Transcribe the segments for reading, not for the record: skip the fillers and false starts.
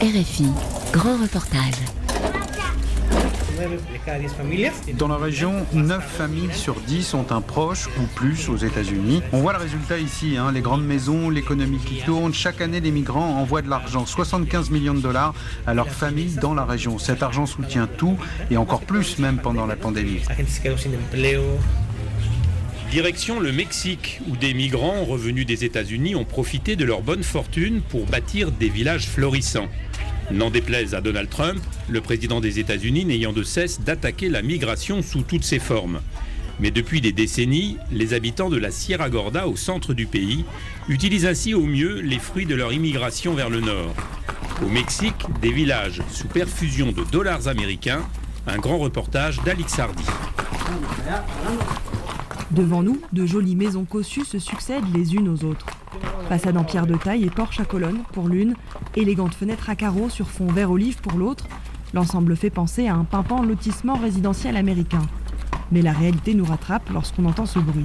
RFI, grand reportage. Dans la région, 9 familles sur 10 ont un proche ou plus aux États-Unis. On voit le résultat ici, les grandes maisons, l'économie qui tourne. Chaque année, les migrants envoient de l'argent, 75 millions de dollars à leurs familles dans la région. Cet argent soutient tout et encore plus même pendant la pandémie. Direction le Mexique, où des migrants revenus des États-Unis ont profité de leur bonne fortune pour bâtir des villages florissants. N'en déplaise à Donald Trump, le président des États-Unis n'ayant de cesse d'attaquer la migration sous toutes ses formes. Mais depuis des décennies, les habitants de la Sierra Gorda, au centre du pays, utilisent ainsi au mieux les fruits de leur immigration vers le nord. Au Mexique, des villages sous perfusion de dollars américains, un grand reportage d'Alix Hardy. Devant nous, de jolies maisons cossues se succèdent les unes aux autres. Façade en pierre de taille et porche à colonnes pour l'une, élégantes fenêtres à carreaux sur fond vert olive pour l'autre. L'ensemble fait penser à un pimpant lotissement résidentiel américain. Mais la réalité nous rattrape lorsqu'on entend ce bruit.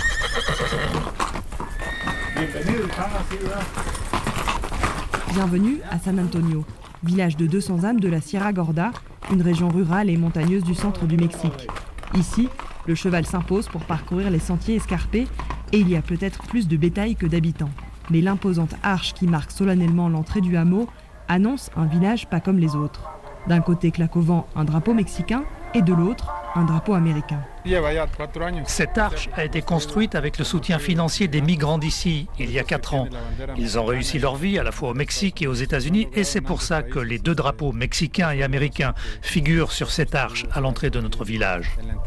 Bienvenue à San Antonio, village de 200 âmes de la Sierra Gorda, une région rurale et montagneuse du centre du Mexique. Ici, le cheval s'impose pour parcourir les sentiers escarpés et il y a peut-être plus de bétail que d'habitants. Mais l'imposante arche qui marque solennellement l'entrée du hameau annonce un village pas comme les autres. D'un côté claque au vent un drapeau mexicain et de l'autre un drapeau américain. Cette arche a été construite avec le soutien financier des migrants d'ici, il y a 4 ans. Ils ont réussi leur vie à la fois au Mexique et aux États-Unis et c'est pour ça que les 2 drapeaux mexicains et américains figurent sur cette arche à l'entrée de notre village.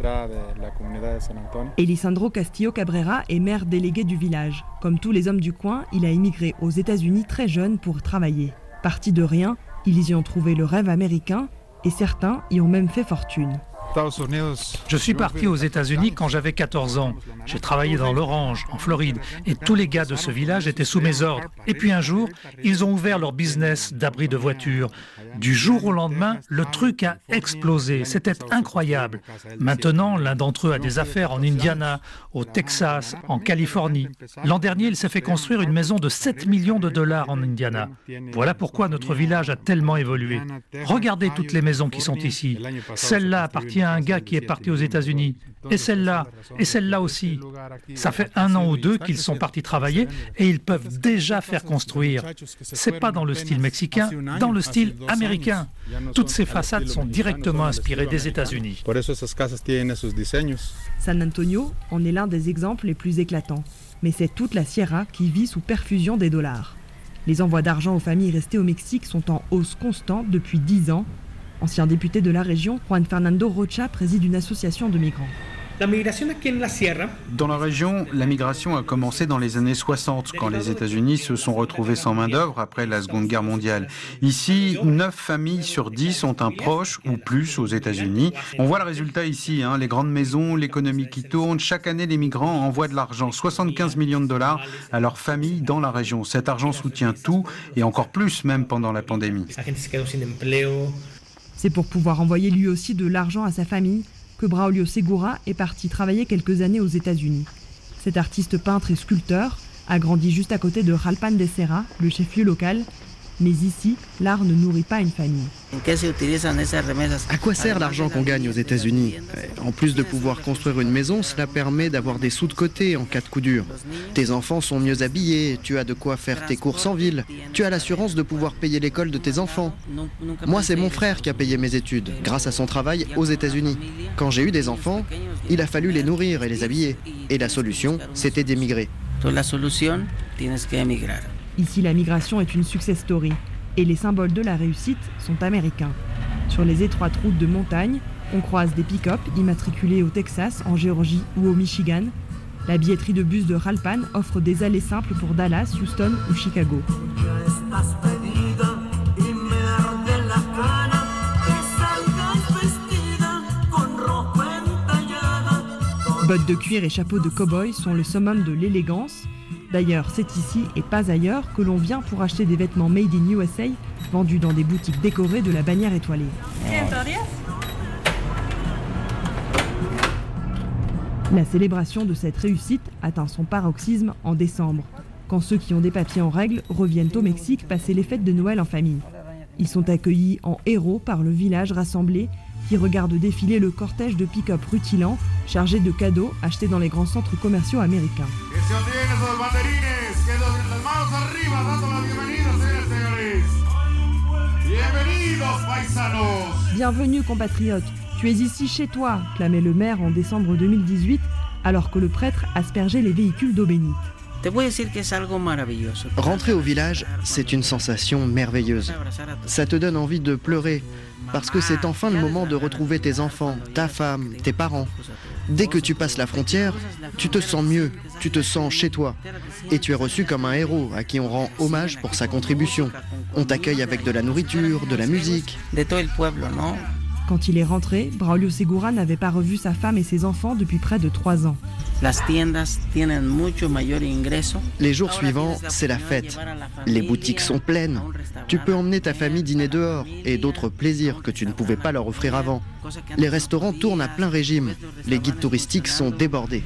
Elisandro Castillo Cabrera est maire délégué du village. Comme tous les hommes du coin, il a immigré aux États-Unis très jeune pour travailler. Parti de rien, ils y ont trouvé le rêve américain et certains y ont même fait fortune. Je suis parti aux États-Unis quand j'avais 14 ans. J'ai travaillé dans l'Orange, en Floride, et tous les gars de ce village étaient sous mes ordres. Et puis un jour, ils ont ouvert leur business d'abri de voitures. Du jour au lendemain, le truc a explosé. C'était incroyable. Maintenant, l'un d'entre eux a des affaires en Indiana, au Texas, en Californie. L'an dernier, il s'est fait construire une maison de 7 millions de dollars en Indiana. Voilà pourquoi notre village a tellement évolué. Regardez toutes les maisons qui sont ici. Celle-là appartient à un gars qui est parti aux États-Unis. Et celle-là aussi. Ça fait 1 an ou 2 qu'ils sont partis travailler et ils peuvent déjà faire construire. C'est pas dans le style mexicain, dans le style américain. Toutes ces façades sont directement inspirées des États-Unis. San Antonio en est l'un des exemples les plus éclatants. Mais c'est toute la Sierra qui vit sous perfusion des dollars. Les envois d'argent aux familles restées au Mexique sont en hausse constante depuis 10 ans. Ancien député de la région, Juan Fernando Rocha préside une association de migrants. Dans la région, la migration a commencé dans les années 60, quand les États-Unis se sont retrouvés sans main-d'œuvre après la Seconde Guerre mondiale. Ici, 9 familles sur 10 ont un proche ou plus aux États-Unis. On voit le résultat ici, les grandes maisons, l'économie qui tourne. Chaque année, les migrants envoient de l'argent, 75 millions de dollars à leurs familles dans la région. Cet argent soutient tout et encore plus même pendant la pandémie. C'est pour pouvoir envoyer lui aussi de l'argent à sa famille que Braulio Segura est parti travailler quelques années aux États-Unis. Cet artiste peintre et sculpteur a grandi juste à côté de Jalpan de Serra, le chef-lieu local. Mais ici, l'art ne nourrit pas une famille. À quoi sert l'argent qu'on gagne aux États-Unis? En plus de pouvoir construire une maison, cela permet d'avoir des sous de côté en cas de coup dur. Tes enfants sont mieux habillés, tu as de quoi faire tes courses en ville, tu as l'assurance de pouvoir payer l'école de tes enfants. Moi, c'est mon frère qui a payé mes études, grâce à son travail aux États-Unis. Quand j'ai eu des enfants, il a fallu les nourrir et les habiller. Et la solution, c'était d'émigrer. Ici, la migration est une success story et les symboles de la réussite sont américains. Sur les étroites routes de montagne, on croise des pick-up immatriculés au Texas, en Géorgie ou au Michigan. La billetterie de bus de Jalpan offre des allées simples pour Dallas, Houston ou Chicago. Bottes de cuir et chapeaux de cow-boy sont le summum de l'élégance. D'ailleurs, c'est ici et pas ailleurs que l'on vient pour acheter des vêtements made in USA vendus dans des boutiques décorées de la bannière étoilée. La célébration de cette réussite atteint son paroxysme en décembre, quand ceux qui ont des papiers en règle reviennent au Mexique passer les fêtes de Noël en famille. Ils sont accueillis en héros par le village rassemblé qui regarde défiler le cortège de pick-up rutilant chargé de cadeaux achetés dans les grands centres commerciaux américains. Bienvenue compatriotes, tu es ici chez toi, clamait le maire en décembre 2018 alors que le prêtre aspergeait les véhicules d'eau bénite. Rentrer au village, c'est une sensation merveilleuse. Ça te donne envie de pleurer, parce que c'est enfin le moment de retrouver tes enfants, ta femme, tes parents. Dès que tu passes la frontière, tu te sens mieux, tu te sens chez toi. Et tu es reçu comme un héros à qui on rend hommage pour sa contribution. On t'accueille avec de la nourriture, de la musique. Quand il est rentré, Braulio Segura n'avait pas revu sa femme et ses enfants depuis près de 3 ans. Les jours suivants, c'est la fête. Les boutiques sont pleines. Tu peux emmener ta famille dîner dehors et d'autres plaisirs que tu ne pouvais pas leur offrir avant. Les restaurants tournent à plein régime. Les guides touristiques sont débordés.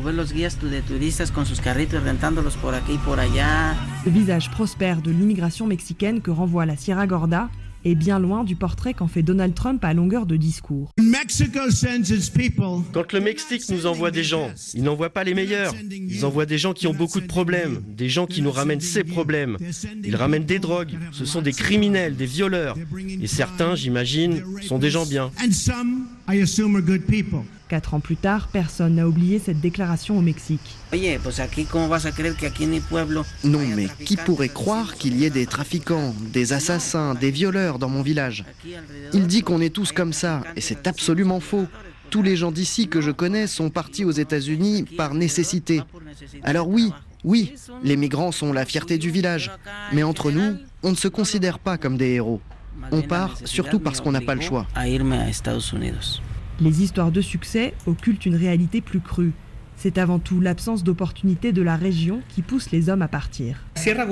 Le visage prospère de l'immigration mexicaine que renvoie la Sierra Gorda est bien loin du portrait qu'en fait Donald Trump à longueur de discours. Quand le Mexique nous envoie des gens, ils n'envoient pas les meilleurs. Ils envoient des gens qui ont beaucoup de problèmes, des gens qui nous ramènent ces problèmes. Ils ramènent des drogues, ce sont des criminels, des violeurs. Et certains, j'imagine, sont des gens bien. 4 ans plus tard, personne n'a oublié cette déclaration au Mexique. Non, mais qui pourrait croire qu'il y ait des trafiquants, des assassins, des violeurs dans mon village? Il dit qu'on est tous comme ça, et c'est absolument faux. Tous les gens d'ici que je connais sont partis aux États-Unis par nécessité. Alors oui, les migrants sont la fierté du village. Mais entre nous, on ne se considère pas comme des héros. On part surtout parce qu'on n'a pas le choix. Les histoires de succès occultent une réalité plus crue. C'est avant tout l'absence d'opportunités de la région qui pousse les hommes à partir.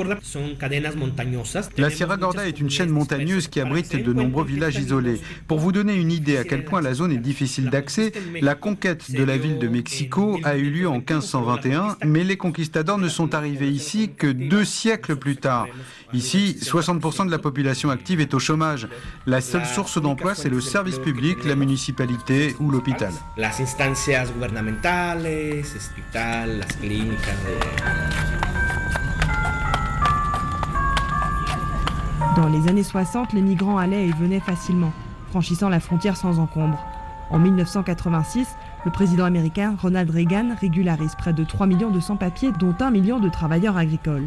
La Sierra Gorda est une chaîne montagneuse qui abrite de nombreux villages isolés. Pour vous donner une idée à quel point la zone est difficile d'accès, la conquête de la ville de Mexico a eu lieu en 1521, mais les conquistadors ne sont arrivés ici que 2 siècles plus tard. Ici, 60% de la population active est au chômage. La seule source d'emploi, c'est le service public, la municipalité ou l'hôpital. Dans les années 60, les migrants allaient et venaient facilement, franchissant la frontière sans encombre. En 1986, le président américain Ronald Reagan régularise près de 3 millions de sans-papiers, dont 1 million de travailleurs agricoles.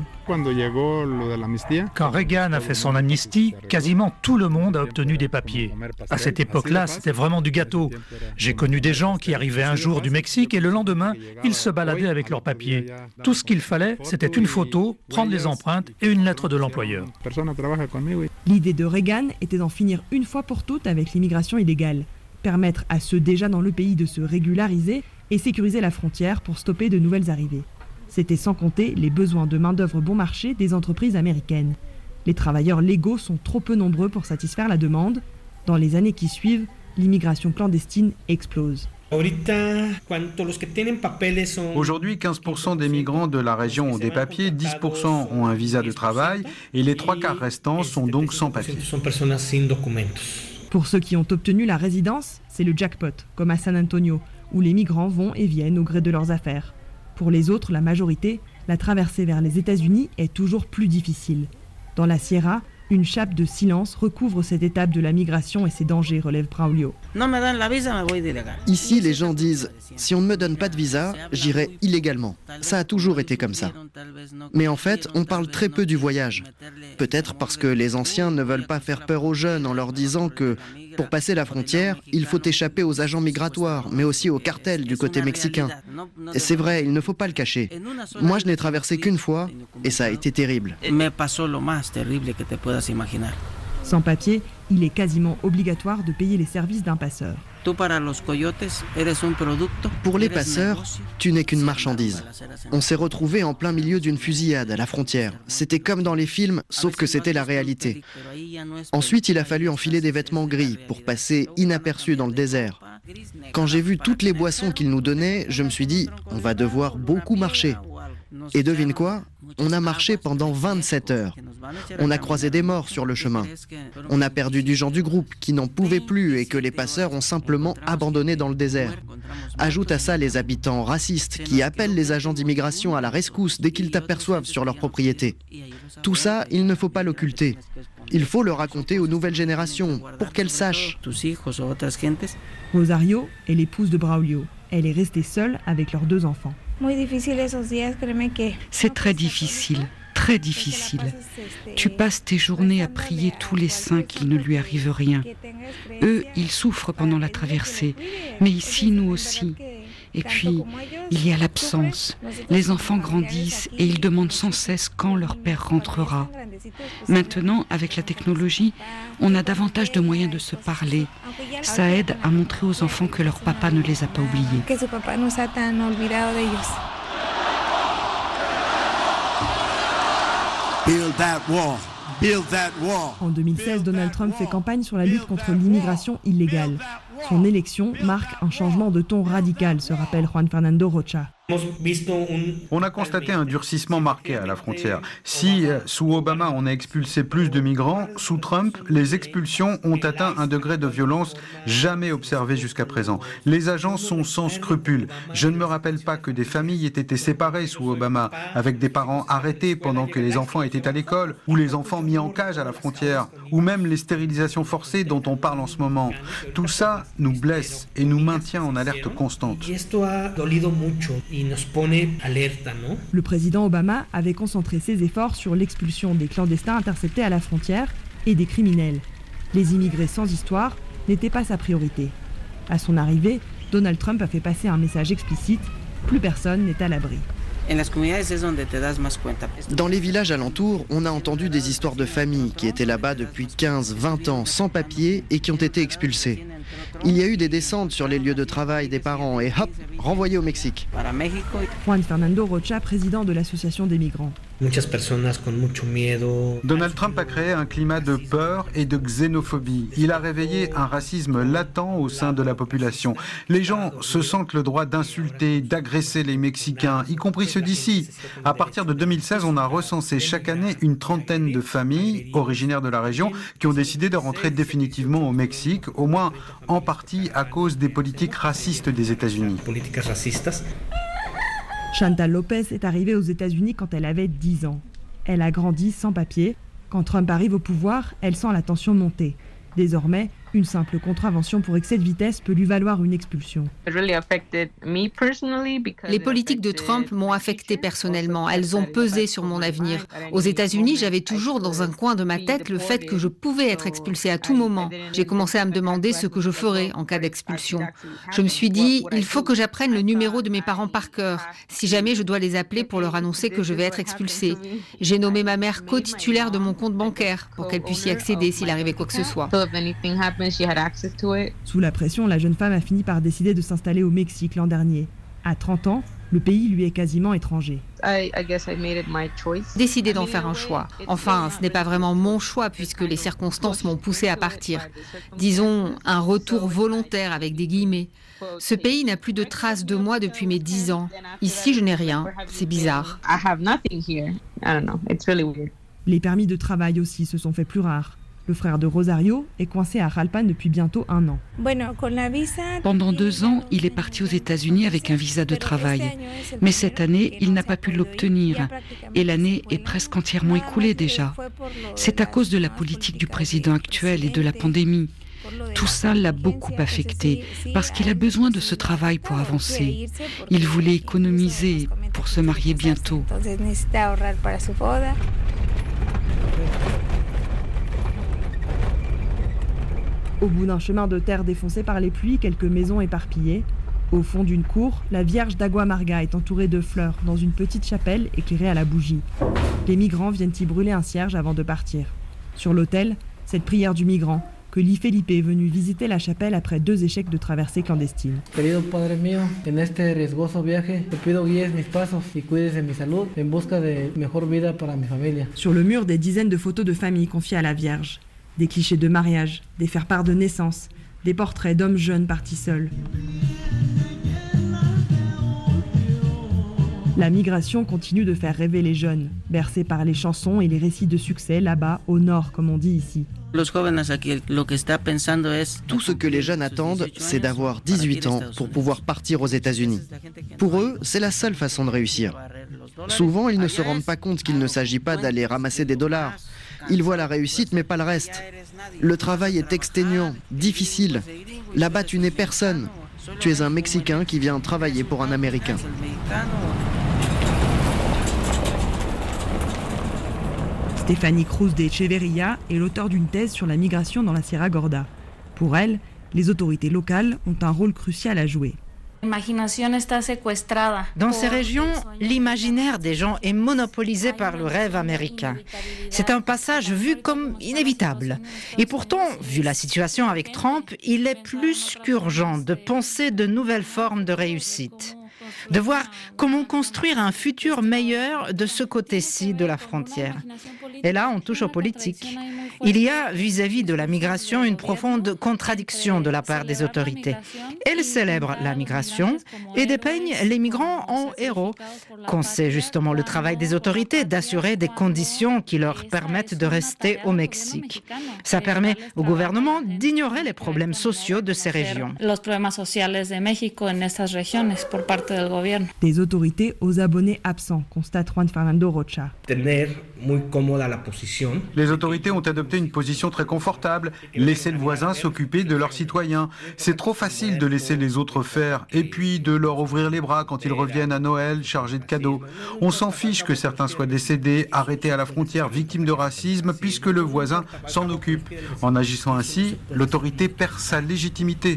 Quand Reagan a fait son amnistie, quasiment tout le monde a obtenu des papiers. À cette époque-là, c'était vraiment du gâteau. J'ai connu des gens qui arrivaient un jour du Mexique et le lendemain, ils se baladaient avec leurs papiers. Tout ce qu'il fallait, c'était une photo, prendre les empreintes et une lettre de l'employeur. L'idée de Reagan était d'en finir une fois pour toutes avec l'immigration illégale. Permettre à ceux déjà dans le pays de se régulariser et sécuriser la frontière pour stopper de nouvelles arrivées. C'était sans compter les besoins de main-d'œuvre bon marché des entreprises américaines. Les travailleurs légaux sont trop peu nombreux pour satisfaire la demande. Dans les années qui suivent, l'immigration clandestine explose. Aujourd'hui, 15% des migrants de la région ont des papiers, 10% ont un visa de travail et les 3/4 restants sont donc sans papiers. Pour ceux qui ont obtenu la résidence, c'est le jackpot, comme à San Antonio, où les migrants vont et viennent au gré de leurs affaires. Pour les autres, la majorité, la traversée vers les États-Unis est toujours plus difficile. Dans la Sierra, une chape de silence recouvre cette étape de la migration et ses dangers, relève Braulio. Ici, les gens disent « si on ne me donne pas de visa, j'irai illégalement ». Ça a toujours été comme ça. Mais en fait, on parle très peu du voyage. Peut-être parce que les anciens ne veulent pas faire peur aux jeunes en leur disant que pour passer la frontière, il faut échapper aux agents migratoires, mais aussi aux cartels du côté mexicain. Et c'est vrai, il ne faut pas le cacher. Moi, je n'ai traversé qu'une fois et ça a été terrible. Sans papier, il est quasiment obligatoire de payer les services d'un passeur. Pour les passeurs, tu n'es qu'une marchandise. On s'est retrouvés en plein milieu d'une fusillade à la frontière. C'était comme dans les films, sauf que c'était la réalité. Ensuite, il a fallu enfiler des vêtements gris pour passer inaperçus dans le désert. Quand j'ai vu toutes les boissons qu'ils nous donnaient, je me suis dit, on va devoir beaucoup marcher. Et devine quoi ? On a marché pendant 27 heures. On a croisé des morts sur le chemin. On a perdu du gens du groupe qui n'en pouvaient plus et que les passeurs ont simplement abandonné dans le désert. Ajoute à ça les habitants racistes qui appellent les agents d'immigration à la rescousse dès qu'ils t'aperçoivent sur leur propriété. Tout ça, il ne faut pas l'occulter. Il faut le raconter aux nouvelles générations pour qu'elles sachent. Rosario est l'épouse de Braulio. Elle est restée seule avec leurs 2 enfants. C'est très difficile, très difficile. Tu passes tes journées à prier tous les saints qu'il ne lui arrive rien. Eux, ils souffrent pendant la traversée, mais ici, nous aussi. Et puis, il y a l'absence. Les enfants grandissent et ils demandent sans cesse quand leur père rentrera. Maintenant, avec la technologie, on a davantage de moyens de se parler. Ça aide à montrer aux enfants que leur papa ne les a pas oubliés. En 2016, Donald Trump fait campagne sur la lutte contre l'immigration illégale. Son élection marque un changement de ton radical, se rappelle Juan Fernando Rocha. On a constaté un durcissement marqué à la frontière. Si sous Obama on a expulsé plus de migrants, sous Trump, les expulsions ont atteint un degré de violence jamais observé jusqu'à présent. Les agents sont sans scrupules. Je ne me rappelle pas que des familles aient été séparées sous Obama, avec des parents arrêtés pendant que les enfants étaient à l'école, ou les enfants mis en cage à la frontière, ou même les stérilisations forcées dont on parle en ce moment. Tout ça nous blesse et nous maintient en alerte constante. Le président Obama avait concentré ses efforts sur l'expulsion des clandestins interceptés à la frontière et des criminels. Les immigrés sans histoire n'étaient pas sa priorité. À son arrivée, Donald Trump a fait passer un message explicite : plus personne n'est à l'abri. Dans les villages alentours, on a entendu des histoires de familles qui étaient là-bas depuis 15-20 ans sans papier et qui ont été expulsées. Il y a eu des descentes sur les lieux de travail des parents et hop, renvoyés au Mexique. Juan Fernando Rocha, président de l'association des migrants. Donald Trump a créé un climat de peur et de xénophobie. Il a réveillé un racisme latent au sein de la population. Les gens se sentent le droit d'insulter, d'agresser les Mexicains, y compris ceux d'ici. À partir de 2016, on a recensé chaque année une trentaine de familles originaires de la région qui ont décidé de rentrer définitivement au Mexique, au moins en partie à cause des politiques racistes des États-Unis. Chantal Lopez est arrivée aux États-Unis quand elle avait 10 ans. Elle a grandi sans papier. Quand Trump arrive au pouvoir, elle sent la tension monter. Désormais, une simple contravention pour excès de vitesse peut lui valoir une expulsion. Les politiques de Trump m'ont affectée personnellement. Elles ont pesé sur mon avenir. Aux États-Unis, j'avais toujours dans un coin de ma tête le fait que je pouvais être expulsée à tout moment. J'ai commencé à me demander ce que je ferais en cas d'expulsion. Je me suis dit, il faut que j'apprenne le numéro de mes parents par cœur, si jamais je dois les appeler pour leur annoncer que je vais être expulsée. J'ai nommé ma mère co-titulaire de mon compte bancaire pour qu'elle puisse y accéder s'il arrivait quoi que ce soit. Sous la pression, la jeune femme a fini par décider de s'installer au Mexique l'an dernier. À 30 ans, le pays lui est quasiment étranger. Décidé d'en faire un choix. Enfin, ce n'est pas vraiment mon choix puisque les circonstances m'ont poussé à partir. Disons, un retour volontaire avec des guillemets. Ce pays n'a plus de traces de moi depuis mes 10 ans. Ici, je n'ai rien. C'est bizarre. Les permis de travail aussi se sont fait plus rares. Le frère de Rosario est coincé à Jalpan depuis bientôt 1 an. Pendant 2 ans, il est parti aux États-Unis avec un visa de travail. Mais cette année, il n'a pas pu l'obtenir. Et l'année est presque entièrement écoulée déjà. C'est à cause de la politique du président actuel et de la pandémie. Tout ça l'a beaucoup affecté parce qu'il a besoin de ce travail pour avancer. Il voulait économiser pour se marier bientôt. Au bout d'un chemin de terre défoncé par les pluies, quelques maisons éparpillées. Au fond d'une cour, la Vierge d'Agua Amarga est entourée de fleurs dans une petite chapelle éclairée à la bougie. Les migrants viennent y brûler un cierge avant de partir. Sur l'autel, cette prière du migrant, que Lee Felipe est venu visiter la chapelle après 2 échecs de traversée clandestine. Querido Padre mío, en este riesgoso viaje, te pido guíes mis pasos y cuides de mi salud en busca de mejor vida para mi familia. Sur le mur, des dizaines de photos de familles confiées à la Vierge. Des clichés de mariage, des faire-part de naissance, des portraits d'hommes jeunes partis seuls. La migration continue de faire rêver les jeunes, bercés par les chansons et les récits de succès là-bas, au nord, comme on dit ici. Tout ce que les jeunes attendent, c'est d'avoir 18 ans pour pouvoir partir aux États-Unis. Pour eux, c'est la seule façon de réussir. Souvent, ils ne se rendent pas compte qu'il ne s'agit pas d'aller ramasser des dollars. Ils voient la réussite, mais pas le reste. Le travail est exténuant, difficile. Là-bas, tu n'es personne. Tu es un Mexicain qui vient travailler pour un Américain. Stephanie Cruz de Echeverría est l'auteure d'une thèse sur la migration dans la Sierra Gorda. Pour elle, les autorités locales ont un rôle crucial à jouer. Dans ces régions, l'imaginaire des gens est monopolisé par le rêve américain. C'est un passage vu comme inévitable. Et pourtant, vu la situation avec Trump, il est plus qu'urgent de penser de nouvelles formes de réussite. De voir comment construire un futur meilleur de ce côté-ci de la frontière. Et là, on touche aux politiques. Il y a vis-à-vis de la migration une profonde contradiction de la part des autorités. Elles célèbrent la migration et dépeignent les migrants en héros, quand c'est justement le travail des autorités d'assurer des conditions qui leur permettent de rester au Mexique. Ça permet au gouvernement d'ignorer les problèmes sociaux de ces régions. Des autorités aux abonnés absents, constate Juan Fernando Rocha. Les autorités ont adopté une position très confortable, laisser le voisin s'occuper de leurs citoyens. C'est trop facile de laisser les autres faire et puis de leur ouvrir les bras quand ils reviennent à Noël chargés de cadeaux. On s'en fiche que certains soient décédés, arrêtés à la frontière, victimes de racisme, puisque le voisin s'en occupe. En agissant ainsi, l'autorité perd sa légitimité.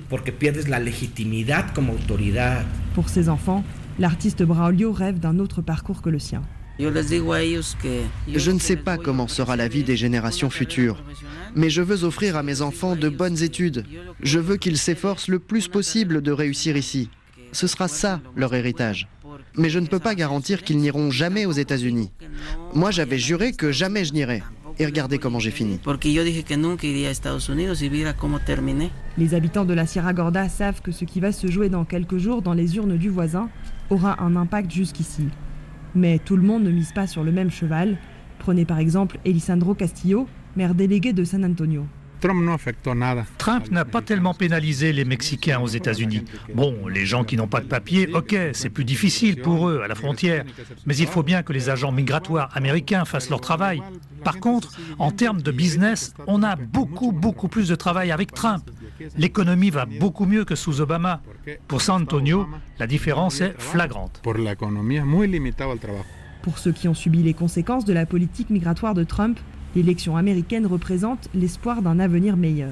Pour ses enfants, l'artiste Braulio rêve d'un autre parcours que le sien. Je ne sais pas comment sera la vie des générations futures, mais je veux offrir à mes enfants de bonnes études. Je veux qu'ils s'efforcent le plus possible de réussir ici. Ce sera ça, leur héritage. Mais je ne peux pas garantir qu'ils n'iront jamais aux États-Unis. Moi, j'avais juré que jamais je n'irais. Et regardez comment j'ai fini. Les habitants de la Sierra Gorda savent que ce qui va se jouer dans quelques jours dans les urnes du voisin aura un impact jusqu'ici. Mais tout le monde ne mise pas sur le même cheval. Prenez par exemple Elisandro Castillo, maire délégué de San Antonio. Trump n'a pas tellement pénalisé les Mexicains aux États-Unis. Bon, les gens qui n'ont pas de papier, ok, c'est plus difficile pour eux à la frontière, mais il faut bien que les agents migratoires américains fassent leur travail. Par contre, en termes de business, on a beaucoup plus de travail avec Trump. L'économie va beaucoup mieux que sous Obama. Pour San Antonio, la différence est flagrante. Pour ceux qui ont subi les conséquences de la politique migratoire de Trump, l'élection américaine représente l'espoir d'un avenir meilleur.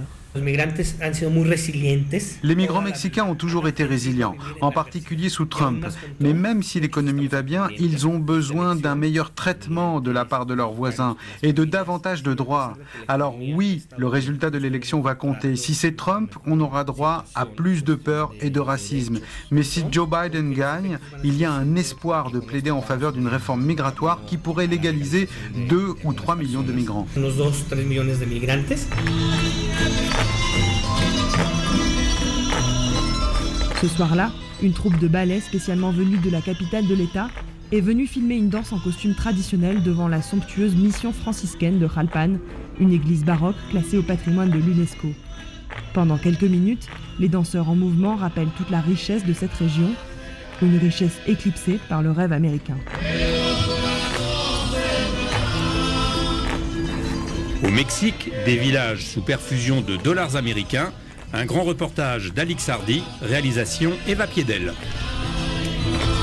Les migrants mexicains ont toujours été résilients, en particulier sous Trump. Mais même si l'économie va bien, ils ont besoin d'un meilleur traitement de la part de leurs voisins et de davantage de droits. Alors oui, le résultat de l'élection va compter. Si c'est Trump, on aura droit à plus de peur et de racisme. Mais si Joe Biden gagne, il y a un espoir de plaider en faveur d'une réforme migratoire qui pourrait légaliser 2 ou 3 millions de migrants. Ce soir-là, une troupe de ballet spécialement venue de la capitale de l'État est venue filmer une danse en costume traditionnel devant la somptueuse mission franciscaine de Jalpan, une église baroque classée au patrimoine de l'UNESCO. Pendant quelques minutes, les danseurs en mouvement rappellent toute la richesse de cette région, une richesse éclipsée par le rêve américain. Au Mexique, des villages sous perfusion de dollars américains. Un grand reportage d'Alix Hardy, réalisation Eva Piedel.